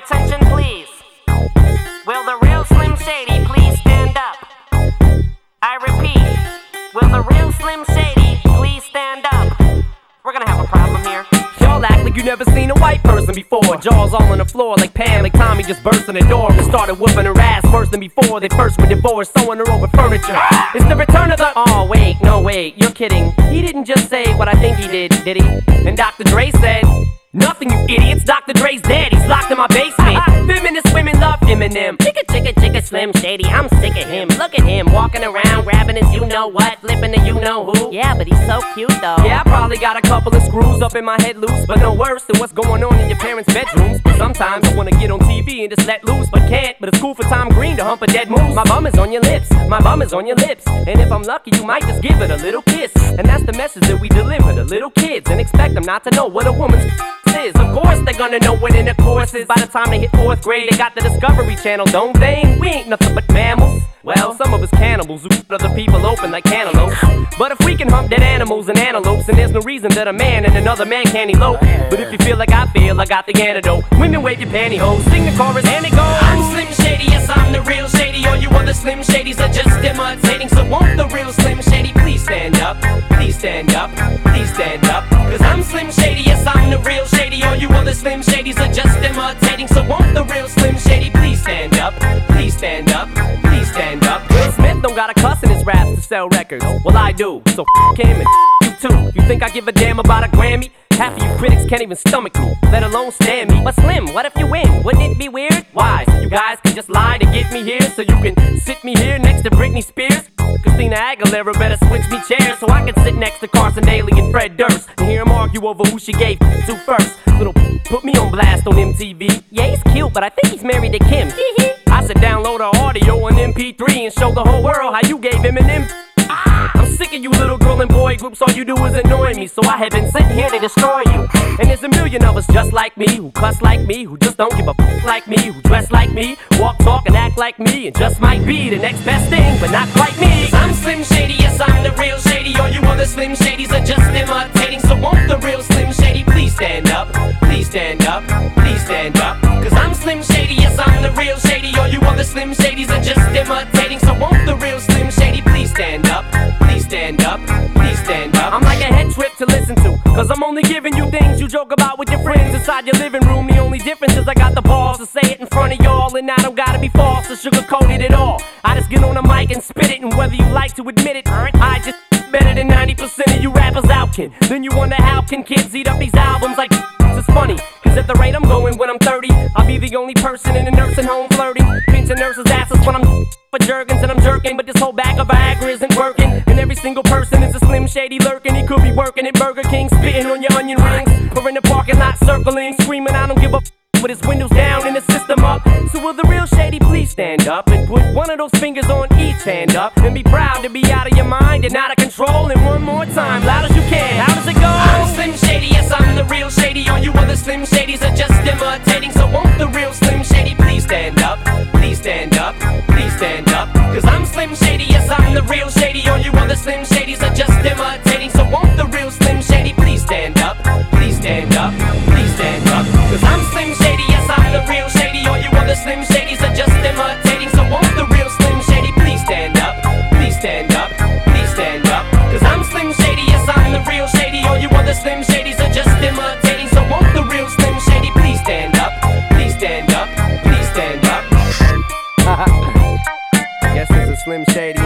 attention, please? Will the real Slim Shady please stand up? I repeat, will the real Slim Shady please stand up? We're gonna have a problem here. Y'all act like you never seen a white person before. Jaws all on the floor like Pam, like Tommy just burst in the door and started whooping her ass worse than before they first were divorced, sewing her over furniture. It's the return of the... Oh, wait, no, wait, you're kidding. He didn't just say what I think he did he? And Dr. Dre said... Nothing, you idiots. Dr. Dre's dead. He's locked in my basement. Feminist women love Eminem. Chicka, Slim Shady. I'm sick of him. Look at him walking around, grabbing his you-know-what, flipping the you-know-who. Yeah, but he's so cute, though. Yeah, I probably got a couple of screws up in my head loose, but no worse than what's going on in your parents' bedrooms. But sometimes I wanna get on TV and just let loose, but can't. But it's cool for Tom Green to hump a dead moose. My bum is on your lips. My bum is on your lips. And if I'm lucky, you might just give it a little kiss. And that's the message that we deliver to little kids, and expect them not to know what a woman's is. Of course they're gonna know what intercourse is. By the time they hit 4th grade, they got the Discovery Channel, don't they? We ain't nothing but mammals. Well, some of us cannibals who cut other people open like cantaloupes. But if we can hump dead animals and antelopes, then there's no reason that a man and another man can't elope. But if you feel like I feel, I got the antidote. Women wave your pantyhose, sing the chorus and it goes. I'm Slim Shady, yes I'm the real Shady. All you other Slim Shadys are just imitating. So won't the real Slim Shady please stand up? Please stand up, please stand up. Cause I'm Slim Shady, yes I'm the real Shady. All you other Slim Shadys are just imitating. So won't the real Slim Shady please stand up? Please stand up, please stand up. Will Smith don't gotta cuss in his raps to sell records. Well, I do, so him and you too. You think I give a damn about a Grammy? Half of you critics can't even stomach me, let alone stand me. But Slim, what if you win? Wouldn't it be weird? Why? So you guys can just lie to get me here, so you can sit me here next to Britney Spears? Christina Aguilera better switch me chairs so I can sit next to Carson Daly and Fred Durst and hear them argue over who she gave to first. Little put me on blast on MTV. Yeah, he's cute, but I think he's married to Kim. I said download her audio on MP3 and show the whole world how you gave Eminem. I'm sick of you little girl and boy groups, all you do is annoy me. So I have been sitting here to destroy you. And there's a million of us just like me, who cuss like me, who just don't give a like me, who dress like me, walk, talk, and act like me, and just might be the next best thing, but not quite me. I'm Slim Shady, yes I'm the real Shady. All you other Slim Shadys are just imitating. So won't the real Slim Shady please stand up? Please stand up, please stand up. Cause I'm Slim Shady, yes I'm the real Shady. All you other Slim Shadys are just imitating. So won't the real Slim Shady please stand up? Please stand up, please stand up. I'm like a head trip to listen to, cause I'm only giving you things you joke about with your friends inside your living room. The only difference is I got the balls to say it in front of y'all, and I don't gotta be false or sugarcoated at all. I just get on the mic and spit it, and whether you like to admit it, I just better than 90% of you rappers out, kid. Then you wonder how can kids eat up these albums like it's funny, cause at the rate I'm going when I'm 30, I'll be the only person in a nursing home flirting, pinching nurses' asses when I'm for Jergens and I'm jerking. But this whole bag of Viagra isn't working, and every single person is a Slim Shady lurking. He could be working at Burger King, spitting on your onion rings, or in the parking lot circling, screaming I don't give a with his windows down and the system up. So will the real Shady please stand up and put one of those fingers on each hand up and be proud to be out of your mind and out of control? And one more time, loud as you can, how does it go? I'm Slim Shady, yes I'm the real Shady. All you other Slim Shadys are just imitating. So won't the real Slim Shady please stand up? Please stand up, please stand up. Cause I'm Slim Shady, yes I'm the real Shady. All you other Slim Shadys are just imitating. So won't the real Slim Shady please stand up? Please stand up, please stand up. Cause I'm Slim Shady, yes I'm the real Shady. All you other Slim Shadys are just imitating. So won't the real Slim Shady please stand up? Please stand up, please stand up. Cause I'm Slim Shady, yes I'm the real Shady. All you other Slim Shadys are just imitating. So won't the real Slim Shady please stand up? Please stand up, please stand up. Guess there's a Slim Shady